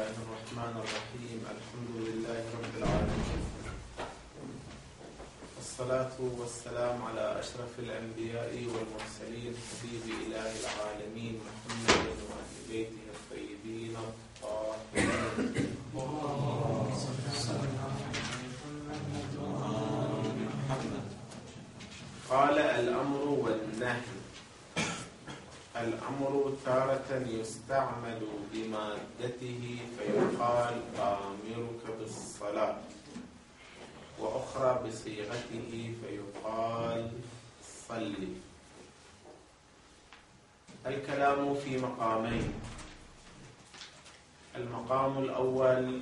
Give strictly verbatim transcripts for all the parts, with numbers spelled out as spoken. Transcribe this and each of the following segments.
الله الرحمن الرحيم. الحمد لله رب العالمين، والصلاة والسلام على أشرف الأنبياء والمرسلين، حبيب إله العالمين محمد وأهل بيته الطيبين الطاهرين. قال الأمر والنهي. الأمر تارة يستعمل بمادته فيقال آمرك بالصلاة، وأخرى بصيغته فيقال صلي. الكلام في مقامين: المقام الأول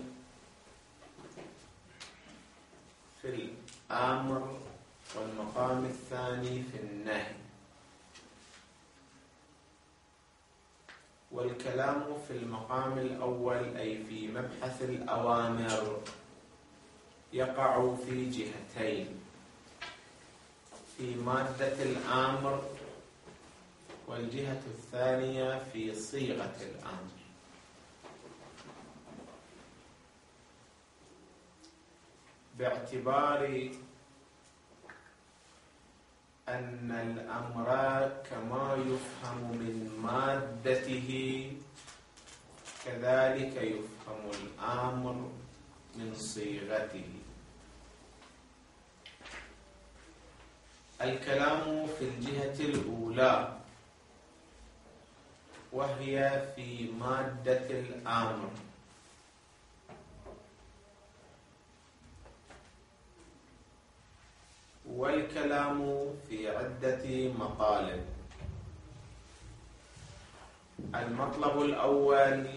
في الأمر، والمقام الثاني في النهي. والكلام في المقام الأول أي في مبحث الأوامر يقع في جهتين: في مادة الأمر، والجهة الثانية في صيغة الأمر. باعتبار أن الأمر كما يفهم من مادته كذلك يفهم الأمر من صيغته. الكلام في الجهة الأولى وهي في مادة الأمر. والكلام في عدة مطالب: المطلب الأول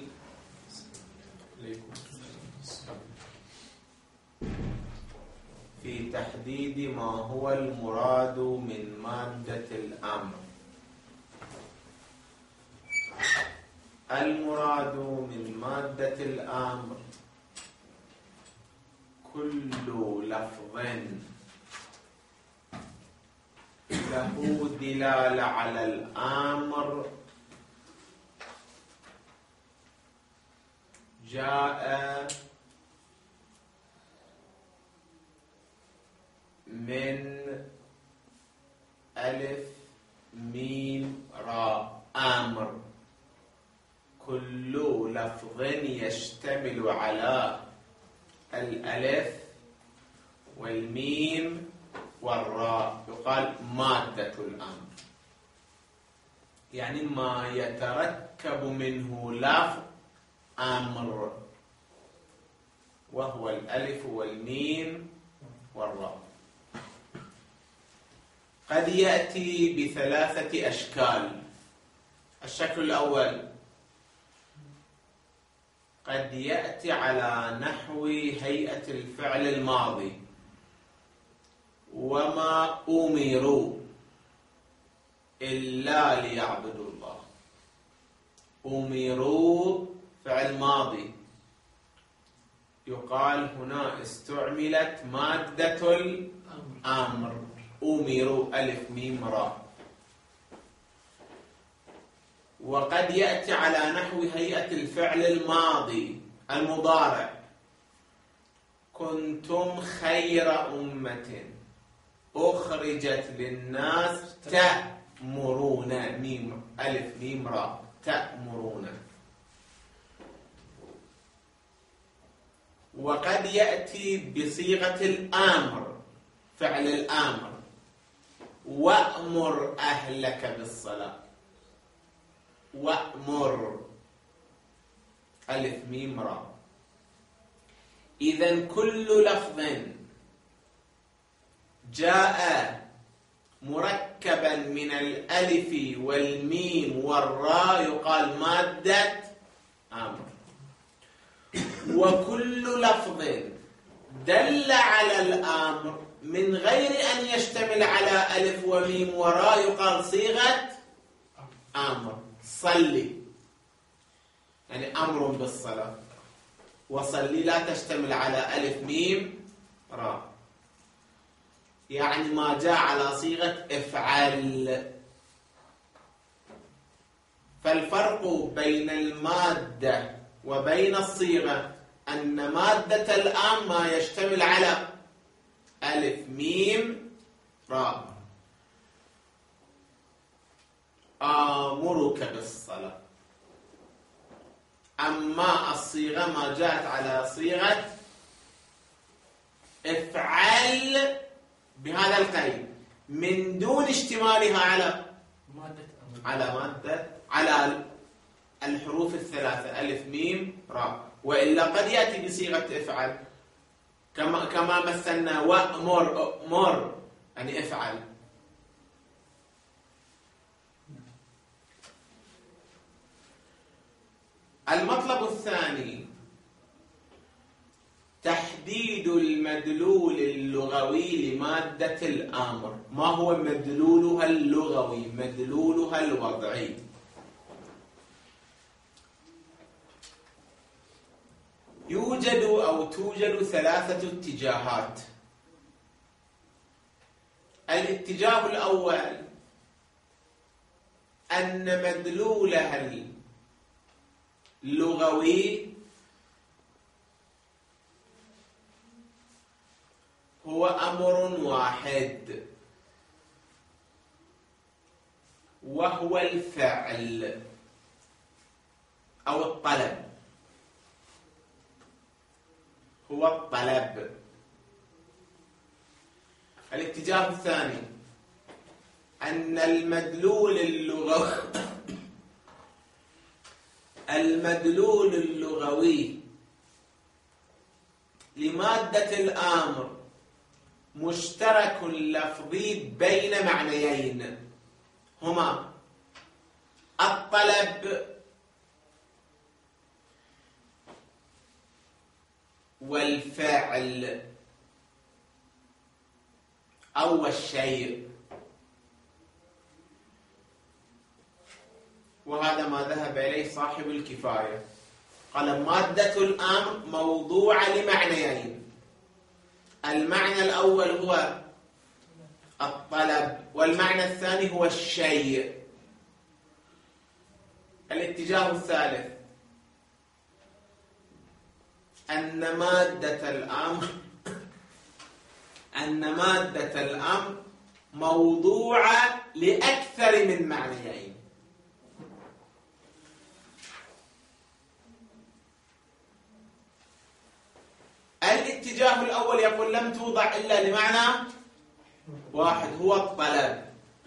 في تحديد ما هو المراد من مادة الأمر. المراد من مادة الأمر كل لفظ له دلالة على الأمر جاء من ألف ميم راء أمر. كل لفظ يشتمل على الألف والميم والراء يقال مادة الأمر، يعني ما يتركب منه لفظ أمر، وهو الألف والميم والراء. قد يأتي بثلاثة أشكال. الشكل الأول قد يأتي على نحو هيئة الفعل الماضي: وما أمروا إلا ليعبدوا الله. أمروا فعل ماضي، يقال هنا استعملت مادة الأمر. أمروا ألف ميم راء. وقد يأتي على نحو هيئة الفعل الماضي المضارع: كنتم خير أمة أخرجت للناس تأمرون، ميم ألف ميم راء، تأمرون. وقد يأتي بصيغة الأمر، فعل الأمر: وأمر أهلك بالصلاة. وأمر ألف ميم راء. إذن كل لفظ جاء مركبا من الألف والميم والراء يقال مادة أمر. وكل لفظ دل على الأمر من غير أن يشتمل على ألف وميم وراء يقال صيغة أمر. صلي يعني أمر بالصلاة، وصلي لا تشتمل على ألف ميم راء، يعني ما جاء على صيغة افعل. فالفرق بين المادة وبين الصيغة أن مادة الأمر ما يشتمل على ألف ميم راء. آمرك بالصلاة. أما الصيغة ما جاءت على صيغة افعل بهذا القيد من دون اشتمالها على على مادة على الحروف الثلاثة ألف ميم راء، وإلا قد يأتي بصيغة افعل كما كما مثلنا وأمر أمر يعني افعل. المطلب الثاني تحديد المدلول اللغوي لمادة الأمر. ما هو مدلولها اللغوي؟ مدلولها الوضعي. يوجد أو توجد ثلاثة اتجاهات. الاتجاه الأول أن مدلولها اللغوي هو أمر واحد وهو الفعل أو الطلب، هو الطلب. الاتجاه الثاني أن المدلول اللغوي المدلول اللغوي لمادة الأمر مشترك لفظي بين معنيين هما الطلب والفعل أو الشيء. وهذا ما ذهب إليه صاحب الكفاية، قال مادة الأمر موضوعة لمعنيين. المعنى الأول هو الطلب، والمعنى الثاني هو الشيء. الاتجاه الثالث أن مادة الأمر أن مادة الأمر موضوعة لأكثر من معنيين. الاتجاه الأول يقول لم توضع إلا لمعنى واحد هو الطلب.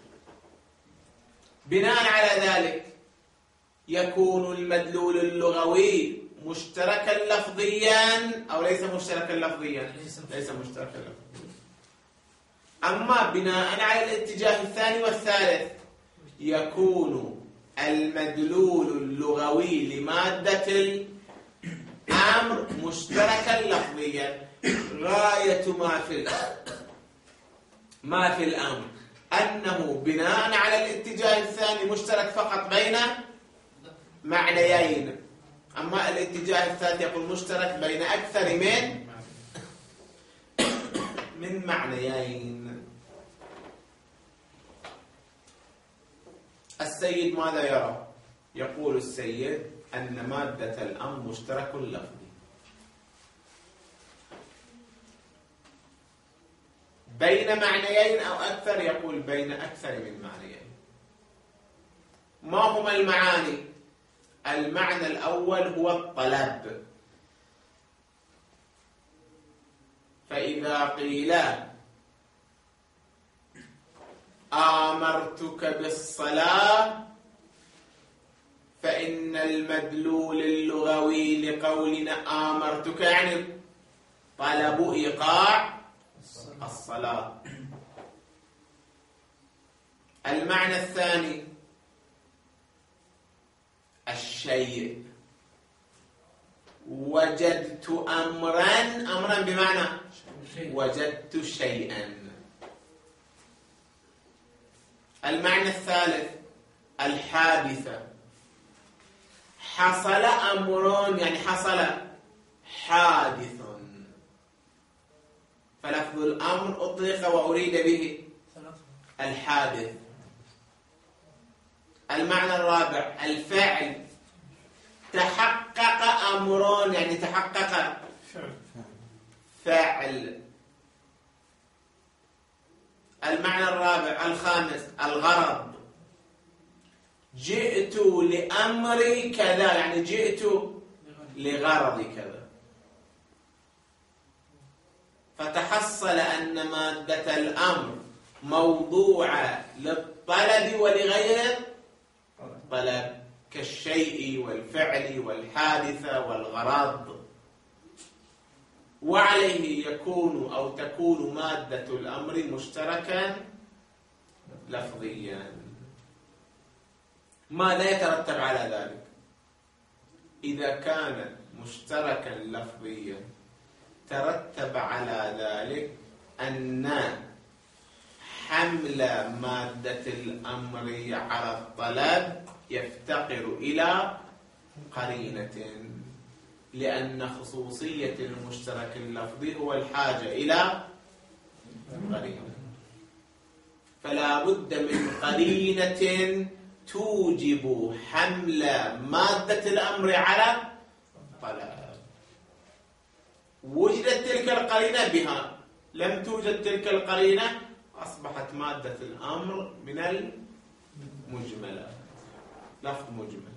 بناء على ذلك يكون المدلول اللغوي مشتركا لفظيا أو ليس مشتركا لفظيا؟ ليس مشتركا لفظيا. أما بناء على الاتجاه الثاني والثالث يكون المدلول اللغوي لمادة الأمر مشتركا لفظيا. غاية ما في ما في الأمر أنه بناء على الاتجاه الثاني مشترك فقط بين معنيين، أما الاتجاه الثالث يقول مشترك بين أكثر من من معنيين. السيد ماذا يرى؟ يقول السيد أن مادة الأمر مشترك لفظي بين معنيين أو أكثر. يقول بين أكثر من معنيين. ما هما المعاني؟ المعنى الأول هو الطلب. فإذا قيل آمرتك بالصلاة فإن المدلول اللغوي لقولنا آمرتك يعني طلب إيقاع الصلاة. المعنى الثاني الشيء. وجدت أمرا أمرا بمعنى وجدت شيئا. المعنى الثالث الحادثة. حصل أمر يعني حصل حادث، فلفظ الأمر أطلق وأريد به الحادث. المعنى الرابع الفعل. تحقق أمر يعني تحقق فعل. المعنى الرابع الخامس الغرض. جئت لأمر كذا يعني جئت لغرض كذا. فتحصل أن مادة الأمر موضوعة للطلب ولغير الطلب كالشيء والفعل والحادثة والغرض، وعليه يكون أو تكون مادة الأمر مشتركا لفظيا. ماذا يترتب على ذلك؟ إذا كان مشتركا لفظيا ترتب على ذلك أن حمل مادة الأمر على الطلب يفتقر إلى قرينة، لأن خصوصية المشترك اللفظي هو الحاجة إلى قرينة، فلا بد من قرينة توجب حمل مادة الأمر على الطلب. وجدت تلك القرينة بها، لم توجد تلك القرينة أصبحت مادة الأمر من المجملة، لفظ مجمل.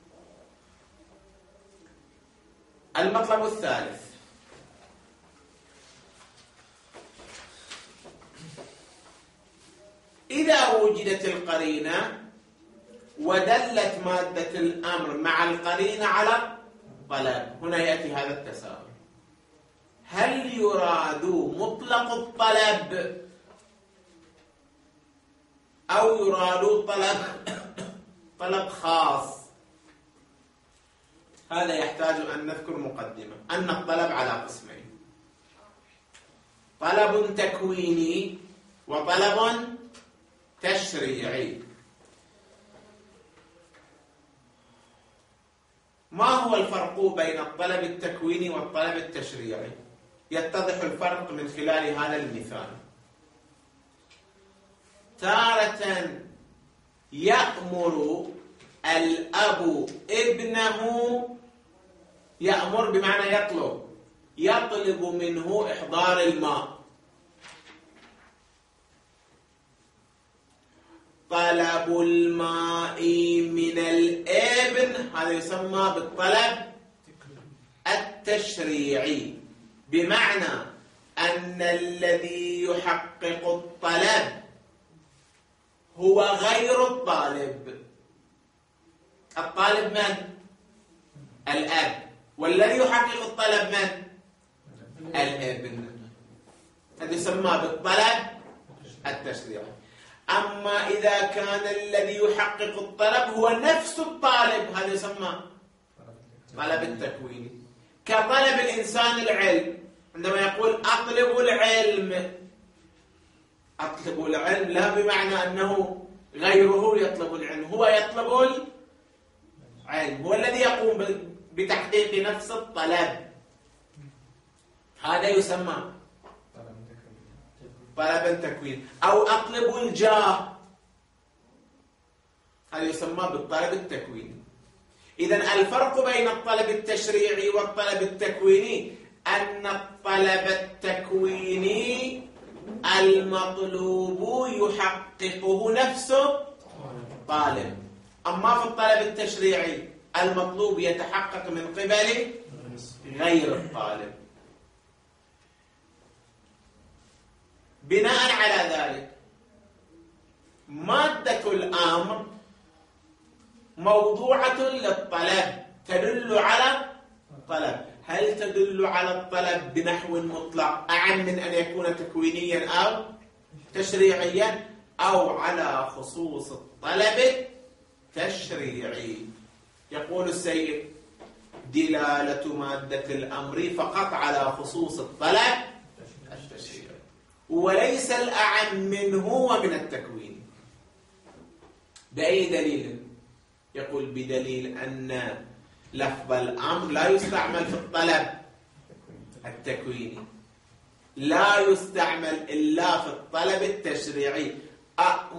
المطلب الثالث إذا وجدت القرينة ودلت مادة الأمر مع القرينة على الطلب، هنا يأتي هذا التساؤل: هل يراد مطلق الطلب أو يراد طلب طلب خاص؟ هذا يحتاج أن نذكر مقدمة أن الطلب على قسمين: طلب تكويني وطلب تشريعي. ما هو الفرق بين الطلب التكويني والطلب التشريعي؟ يتضح الفرق من خلال هذا المثال. تارة يأمر الأب ابنه، يأمر بمعنى يطلب، يطلب منه إحضار الماء. طلب الماء من الابن هذا يسمى بالطلب التشريعي، بمعنى أن الذي يحقق الطلب هو غير الطالب. الطالب من؟ الأب، والذي يحقق الطلب من؟ الابن. هذا يسمى بالطلب التشريعي. أما إذا كان الذي يحقق الطلب هو نفس الطالب هذا يسمى طلب التكويني، كطلب الإنسان العلم. عندما يقول أطلب العلم، أطلب العلم لا بمعنى أنه غيره يطلب العلم، هو يطلب العلم، هو الذي يقوم بتحقيق نفس الطلب. هذا يسمى طلب التكوين. أو أطلب الجاه، هذا يسمى بالطلب التكويني. إذن الفرق بين الطلب التشريعي والطلب التكويني أن الطلب التكويني المطلوب يحققه نفسه طالب، أما في الطلب التشريعي المطلوب يتحقق من قبل غير الطالب. بناء على ذلك مادة الأمر موضوعة للطلب، تدل على الطلب. هل تدل على الطلب بنحو مطلق أعم من أن يكون تكوينيا أو تشريعيا، أو على خصوص الطلب التشريعي؟ يقول السيد: دلالة مادة الأمر فقط على خصوص الطلب التشريعي، وليس الأعم منه ومن التكوين. بأي دليل؟ يقول: بدليل أن لفظ الأمر لا يستعمل في الطلب التكويني، لا يستعمل إلا في الطلب التشريعي.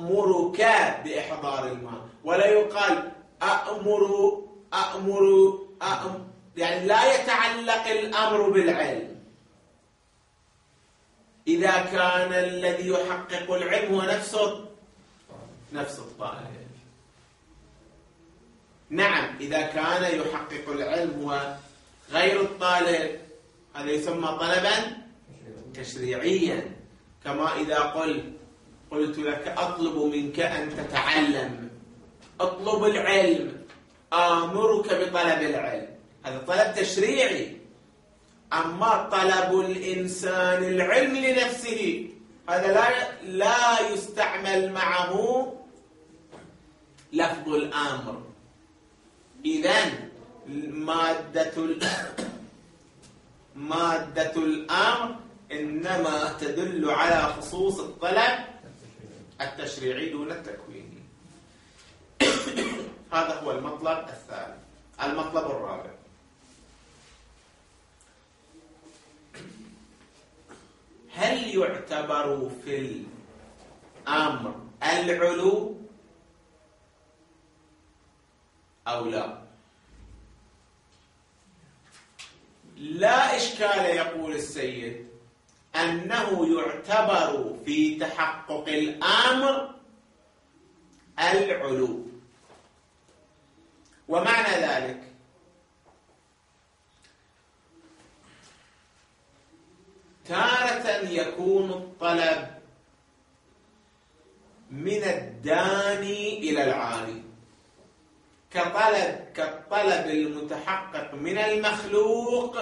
أأمرك بإحضار الماء، ولا يقال أأمر أأمر يعني لا يتعلق الأمر بالعلم إذا كان الذي يحقق العلم هو نفسه نفس الطالب. نعم، إذا كان يحقق العلم هو غير الطالب هذا يسمى طلبا تشريعيا، كما إذا قل قلت لك أطلب منك أن تتعلم، أطلب العلم، آمرك بطلب العلم، هذا طلب تشريعي. أما طلب الإنسان العلم لنفسه هذا لا لا يستعمل معه لفظ الأمر. إذن مادة مادة الأمر إنما تدل على خصوص الطلب التشريعي دون التكويني. هذا هو المطلب الثالث. المطلب الرابع: هل يعتبر في الأمر العلو أو لا؟ لا إشكال، يقول السيد، أنه يعتبر في تحقق الأمر العلو. ومعنى ذلك تارة يكون الطلب من الداني إلى العالي، كطلب كالطلب المتحقق من المخلوق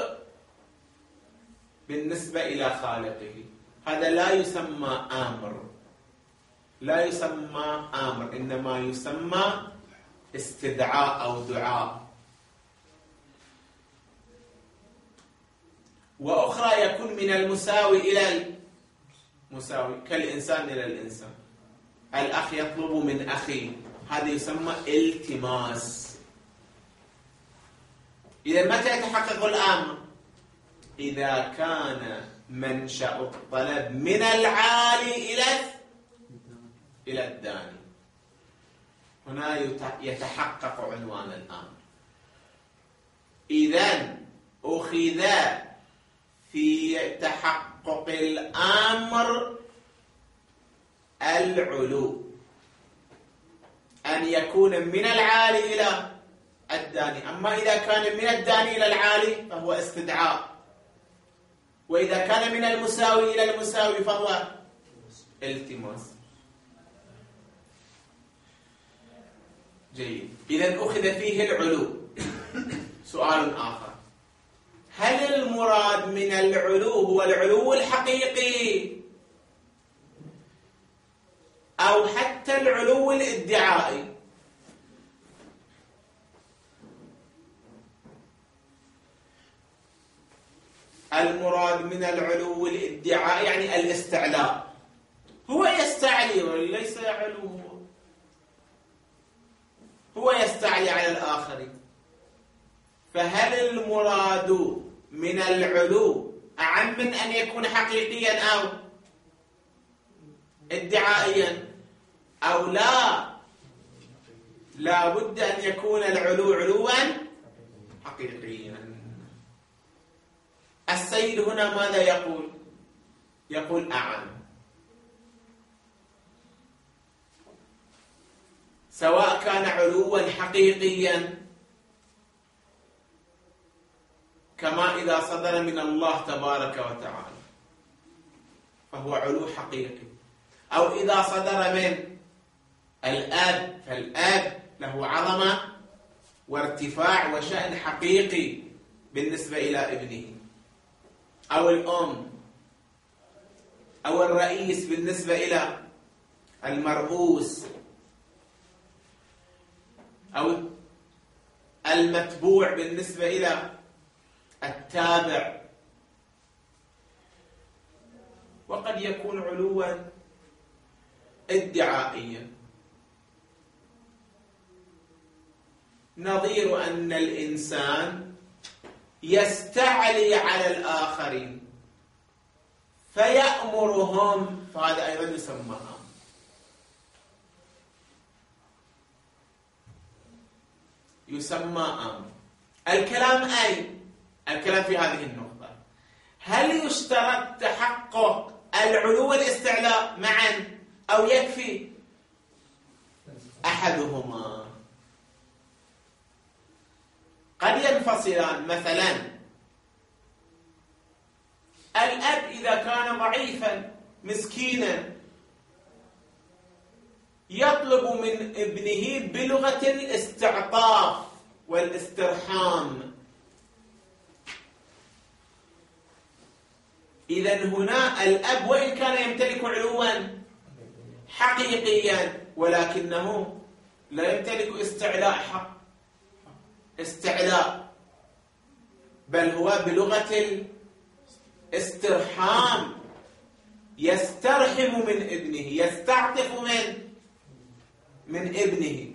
بالنسبة إلى خالقه. هذا لا يسمى آمر، لا يسمى آمر، إنما يسمى استدعاء أو دعاء. وأخرى يكون من المساوي إلى المساوي، كالإنسان إلى الإنسان، الأخ يطلب من أخيه، هذا يسمى التماس. إذا متى يتحقق الأمر؟ إذا كان منشأ الطلب من العالي إلى إلى الداني، هنا يتحقق عنوان الأمر. إذن أخذ في تحقق الأمر العلو، أن يكون من العالي إلى الداني. أما إذا كان من الداني إلى العالي فهو استدعاء، وإذا كان من المساوي إلى المساوي فهو التماس. جيد، إذن أخذ فيه العلو. سؤال آخر: هل المراد من العلو هو العلو الحقيقي أو حتى العلو الادعائي؟ المراد من العلو الادعائي يعني الاستعلاء، هو يستعلي وليس يعلو، هو يستعلي على الآخرين. فهل المراد من العلو أعم من أن يكون حقيقيا أو ادعائيا أو لا؟ لا بد أن يكون العلو علوا حقيقيا. السيد هنا ماذا يقول؟ يقول أعم، سواء كان علوا حقيقيا كما إذا صدر من الله تبارك وتعالى فهو علو حقيقي، أو إذا صدر من الآب فالآب له عظمة وارتفاع وشأن حقيقي بالنسبة إلى ابنه، أو الأم أو الرئيس بالنسبة إلى المرؤوس، أو المتبوع بالنسبة إلى التابع. وقد يكون علوا ادعائيا، نظير أن الإنسان يستعلي على الآخرين فيأمرهم، فهذا أيضا يسمى أمر. يسمى أمر. الكلام أي؟ الكلام في هذه النقطة. هل يشترط تحقق العلو والاستعلاء معا أو يكفي أحدهما؟ قد ينفصلان. مثلا الأب إذا كان ضعيفا مسكينا يطلب من ابنه بلغة الاستعطاف والاسترحام، إذن هنا الأب وإن كان يمتلك علوا حقيقيا ولكنه لا يمتلك استعلاء حق استعلاء، بل هو بلغة الاسترحام، يسترحم من ابنه، يستعطف من من ابنه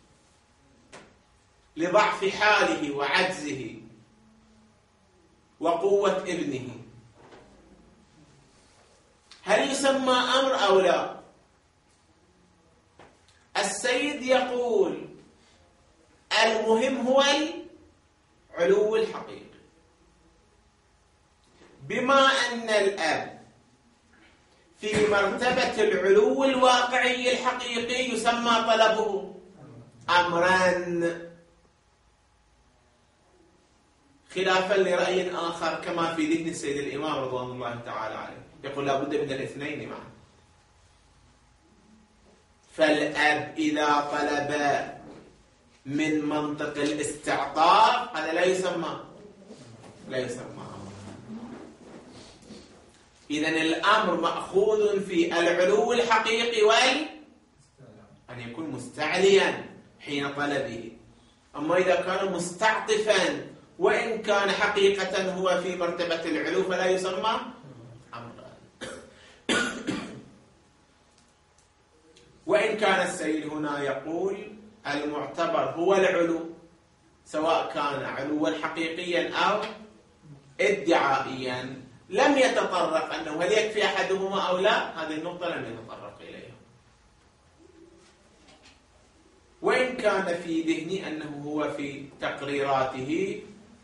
لضعف حاله وعجزه وقوة ابنه. هل يسمى أمر أو لا؟ السيد يقول المهم هو العلو الحقيقي، بما أن الأب في مرتبة العلو الواقعي الحقيقي يسمى طلبه أمرا، خلافا لرأي آخر كما في ذهن السيد الإمام رضوان الله تعالى عليه، يقول لا بد من الاثنين معا. فالأب إذا طلب من منطق الاستعطاف هذا لا يسمى لا يسمى أمر. إذن الأمر مأخوذ في العلو الحقيقي وال أن يكون مستعليا حين طلبه. أما إذا كان مستعطفا وإن كان حقيقة هو في مرتبة العلو فلا يسمى أمرا. وإن كان السيد هنا يقول المعتبر هو العلو، سواء كان علوا حقيقيا أو ادعائيا، لم يتطرق أنه هل يكفي أحدهما أو لا، هذه النقطة لم يتطرق إليها. وإن كان في ذهني أنه هو في تقريراته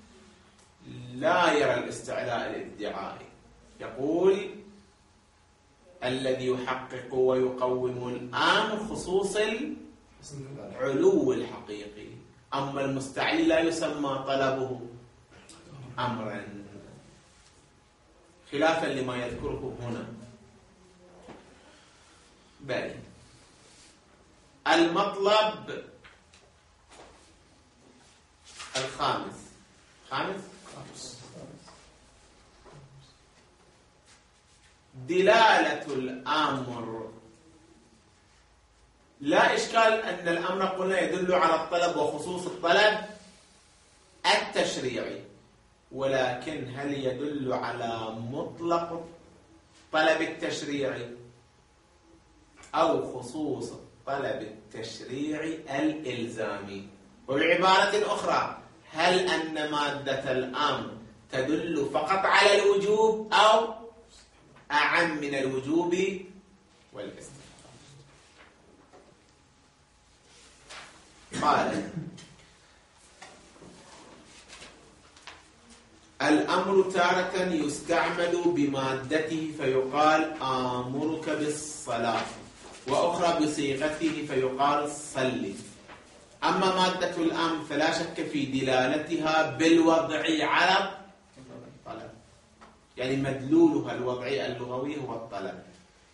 لا يرى الاستعلاء الادعائي، يقول الذي يحقق ويقوم الآن خصوص العلو الحقيقي، أما المستعلي لا يسمى طلبه أمرا، خلافا لما يذكره هنا. بل المطلب الخامس خامس دلالة الأمر. لا إشكال أن الأمر قلنا يدل على الطلب وخصوص الطلب التشريعي، ولكن هل يدل على مطلق الطلب التشريعي أو خصوص الطلب التشريعي الإلزامي؟ وبعبارة أخرى، هل أن مادة الأمر تدل فقط على الوجوب أو أعم من الوجوب والاستحباب؟ قال الأمر تارة يستعمل بمادته فيقال آمرك بالصلاة، وأخرى بصيغته فيقال صلي. أما مادة الأمر فلا شك في دلالتها بالوضع على الطلب، يعني مدلولها الوضعي اللغوي هو الطلب،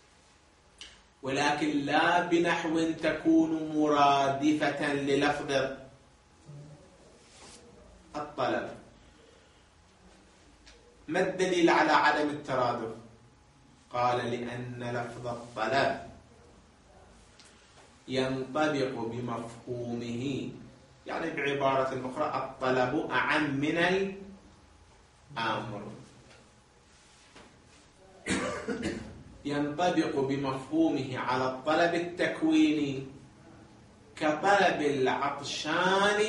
ولكن لا بنحو تكون مرادفة للفظ الطلب. ما الدليل على عدم الترادف؟ قال لأن لفظ الطلب ينطبق بمفهومه، يعني بعبارة أخرى الطلب أعم من الأمر، ينطبق بمفهومه على الطلب التكويني كطلب العطشان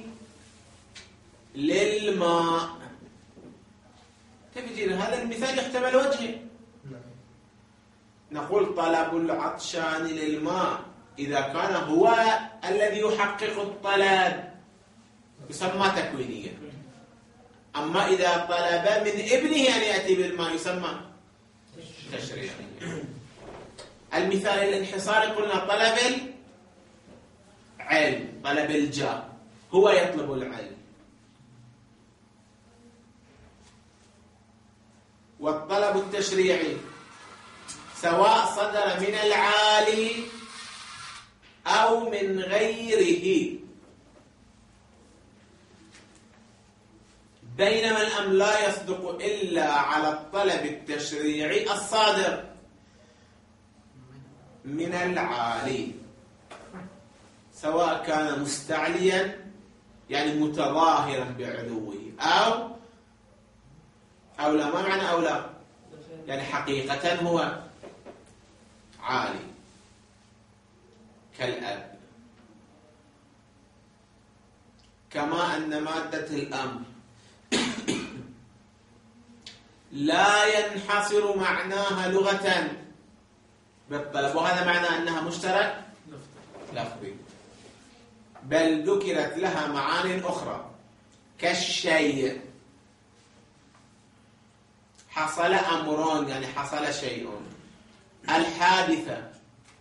للماء. تفجير هذا المثال يحتمل وجهه، نقول طلب العطشان للماء إذا كان هو الذي يحقق الطلب يسمى تكوينيا. أما إذا طلب من ابنه أن يأتي بالماء يسمى تشريعيا. المثال الانحصاري قلنا طلب العلم، طلب الجاه، هو يطلب العلم. والطلب التشريعي سواء صدر من العالي أو من غيره، بينما الأمر لا يصدق إلا على الطلب التشريعي الصادر من العالي، سواء كان مستعليا يعني متظاهرا بعلوه أو أو لا. ما معنى أو لا؟ يعني حقيقة هو عالي كالأب. كما أن مادة الأمر لا ينحصر معناها لغة بالطلب، وهذا معنى أنها مشترك لفظي، بل ذكرت لها معان أخرى كالشيء. حصل أمر يعني حصل شيء. الحادثة،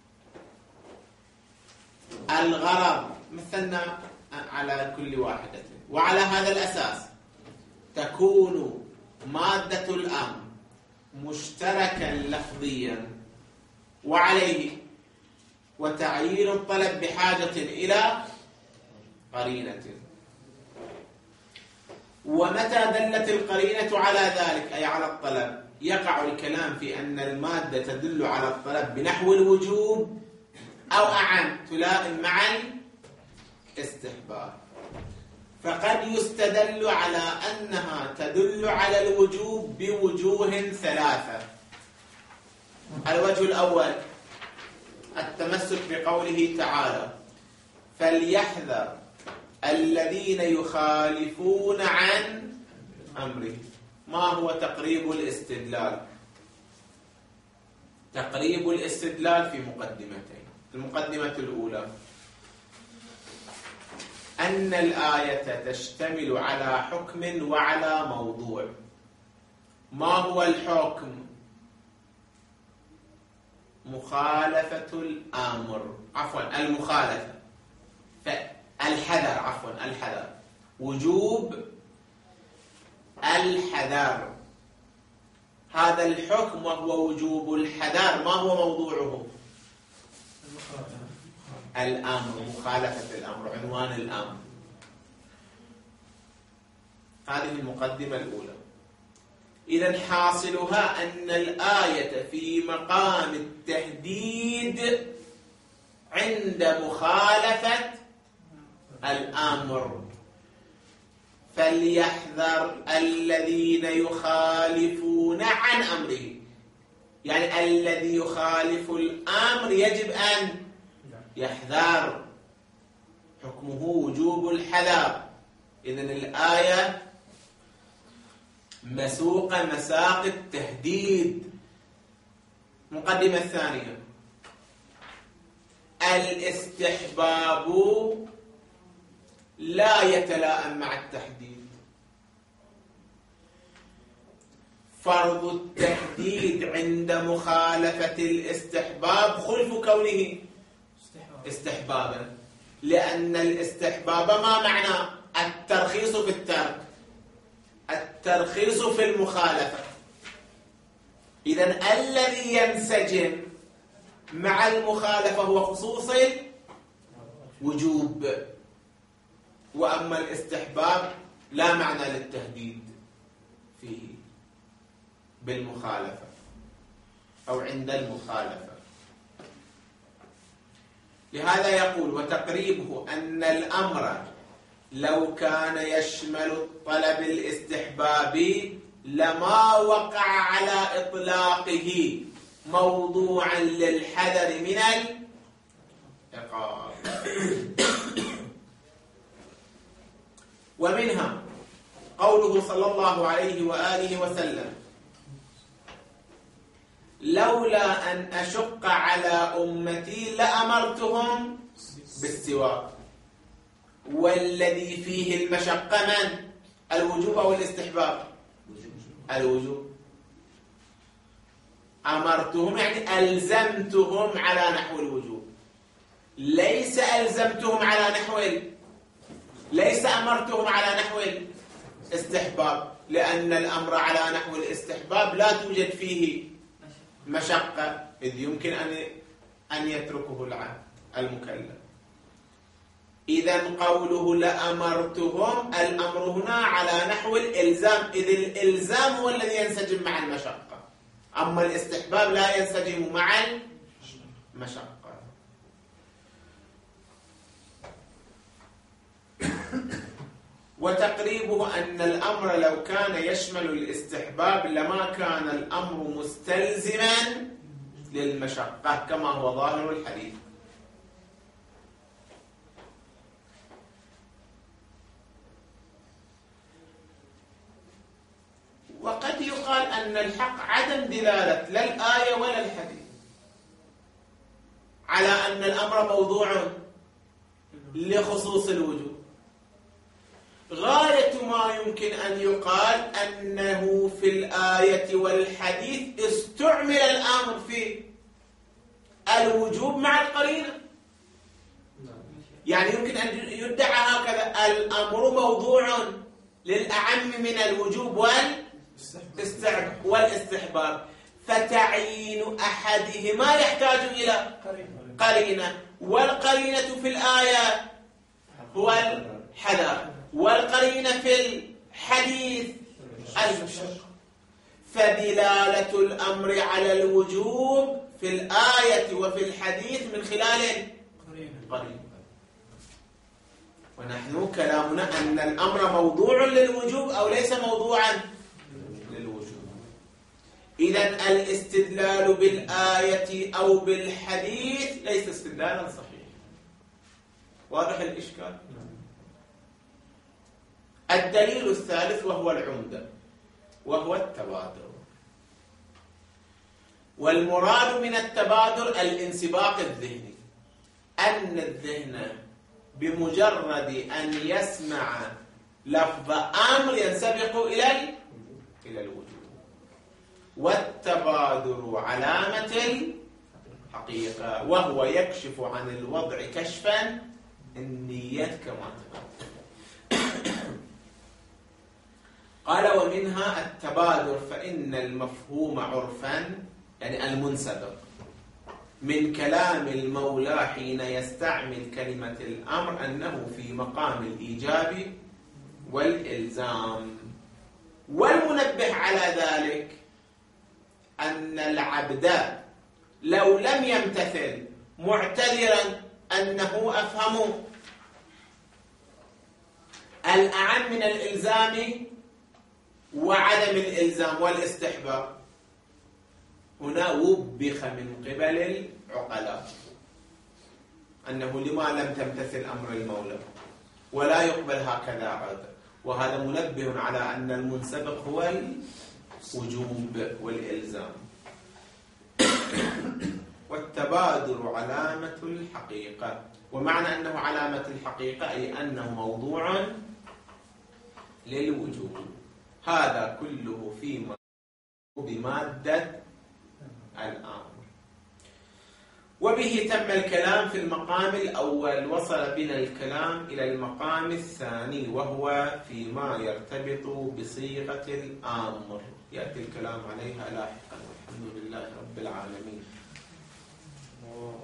الغرض، مثلنا على كل واحدة. وعلى هذا الأساس تكون مادة الأمر مشتركا لفظيا، وعليه وتعيين الطلب بحاجة إلى قرينة. ومتى دلت القرينة على ذلك أي على الطلب يقع الكلام في أن المادة تدل على الطلب بنحو الوجوب أو أعم تلائم مع الاستحباب. فقد يستدل على أنها تدل على الوجوب بوجوه ثلاثة. الوجه الأول التمسك بقوله تعالى: فليحذر الذين يخالفون عن أمره. ما هو تقريب الاستدلال؟ تقريب الاستدلال في مقدمتين. المقدمة الأولى أن الآية تشتمل على حكم وعلى موضوع. ما هو الحكم؟ مخالفة الأمر، عفوا المخالفة، الحذر، عفوا الحذر، وجوب الحذر. هذا الحكم وهو وجوب الحذر ما هو موضوعه؟ الأمر، مخالفة الأمر، عنوان الأمر. هذه المقدمة الأولى. إذن حاصلها أن الآية في مقام التهديد عند مخالفة الأمر. فليحذر الذين يخالفون عن أمره، يعني الذي يخالف الأمر يجب أن يحذر، حكمه وجوب الحذر. إذن الآية مسوق مساق التهديد. مقدمة الثانية الاستحباب لا يتلائم مع التحديد. فرض التحديد عند مخالفة الاستحباب خلف كونه استحبابا، لأن الاستحباب ما معنى؟ الترخيص في الترك، الترخيص في المخالفة. إذن الذي ينسجم مع المخالفة هو خصوص الوجوب، وأما الاستحباب لا معنى للتهديد فيه بالمخالفة أو عند المخالفة. لهذا يقول: وتقريبه أن الأمر لو كان يشمل الطلب الاستحبابي لما وقع على إطلاقه موضوعا للحذر من العقاب. ومنها قوله صلى الله عليه وآله وسلم: لولا أن أشق على أمتي لأمرتهم بالسواك. والذي فيه المشقة من؟ الوجوب أو الاستحباب؟ الوجوب. أمرتهم يعني ألزمتهم على نحو الوجوب، ليس ألزمتهم على نحو ليس أمرتهم على نحو الاستحباب، لأن الأمر على نحو الاستحباب لا توجد فيه مشقة، إذ يمكن أن أن يتركه المكلف. إذن قوله لأمرتهم، الأمر هنا على نحو الإلزام، إذ الإلزام هو الذي ينسجم مع المشقة، أما الاستحباب لا ينسجم مع المشقة. وتقريبه أن الأمر لو كان يشمل الاستحباب لما كان الأمر مستلزما للمشقة كما هو ظاهر الحديث. وقد يقال أن الحق عدم دلالة لا الآية ولا الحديث على أن الأمر موضوع لخصوص الوجوب. غاية ما يمكن أن يقال أنه في الآية والحديث استعمل الأمر في الوجوب مع القرينة، يعني يمكن أن يدعى هكذا: الأمر موضوع للأعم من الوجوب والاستحباب، فتعيين أحدهما يحتاج إلى قرينة، والقرينة في الآية هو الحذر، والقرينة في الحديث المشقة، فدلالة الأمر على الوجوب في الآية وفي الحديث من خلال قرينة. ونحن كلامنا أن الأمر موضوع للوجوب أو ليس موضوعا للوجوب. إذن الاستدلال بالآية أو بالحديث ليس استدلالا صحيحا. واضح الإشكال؟ الدليل الثالث وهو العمدة، وهو التبادر. والمراد من التبادر الانسباق الذهني، أن الذهن بمجرد أن يسمع لفظ أمر ينسبق إلى إلى الوجوب. والتبادر علامة الحقيقة، وهو يكشف عن الوضع كشفا النية كما تقدم. قال: ومنها التبادر، فإن المفهوم عرفا يعني المنسبق من كلام المولى حين يستعمل كلمة الأمر أنه في مقام الإيجاب والإلزام. والمنبه على ذلك أن العبد لو لم يمتثل معتذرا أنه أفهم الأعم من الإلزام وعدم الإلزام والاستحباب، هنا وبخ من قبل العقلاء أنه لما لم تمتثل أمر المولى، ولا يقبل هكذا عادة. وهذا منبه على أن المنسبق هو الوجوب والإلزام. والتبادر علامة الحقيقة، ومعنى أنه علامة الحقيقة أي أنه موضوع للوجوب. هذا كله فيما بمادة الأمر. وبه تم الكلام في المقام الأول. وصل بنا الكلام إلى المقام الثاني، وهو فيما يرتبط بصيغة الأمر، يأتي الكلام عليها لاحقا. والحمد لله رب العالمين.